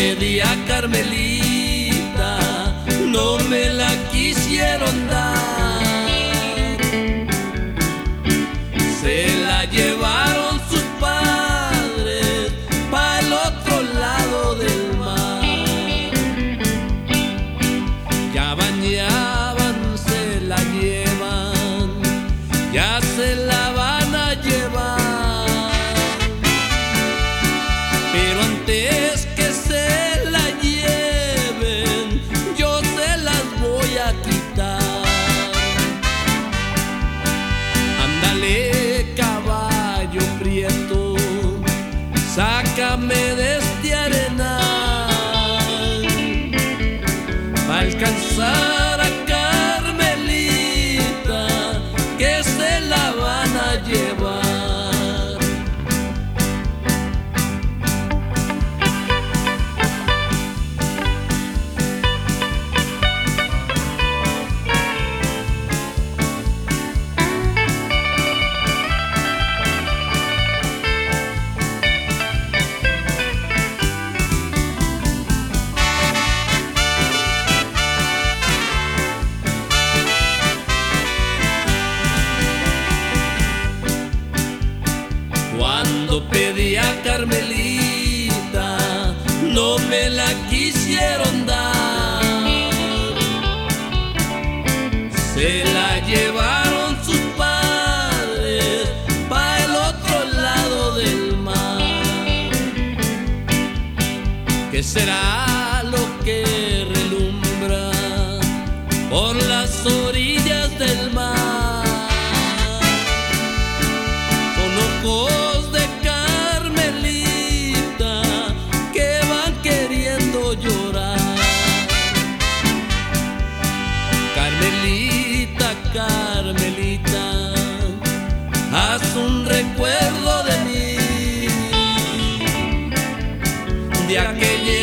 pedí a Carmelita, no me la quisieron dar. Se la llevaron sus padres para el otro lado del mar. Ya bañaban, se la llevan, ya se la van a llevar. Pero antes que se la lleven, yo se las voy a quitar. Ándale, caballo prieto, sácame de este arenal, pa' alcanzar a Carmelita, que se la van a llevar. Cuando pedí a Carmelita, no me la quisieron dar. Se la llevaron sus padres pa' el otro lado del mar. ¿Qué será lo que relumbra por las orillas del mar? Son ojos de Carmelita que van queriendo llorar. Carmelita, Carmelita, haz un recuerdo de mí, de aquella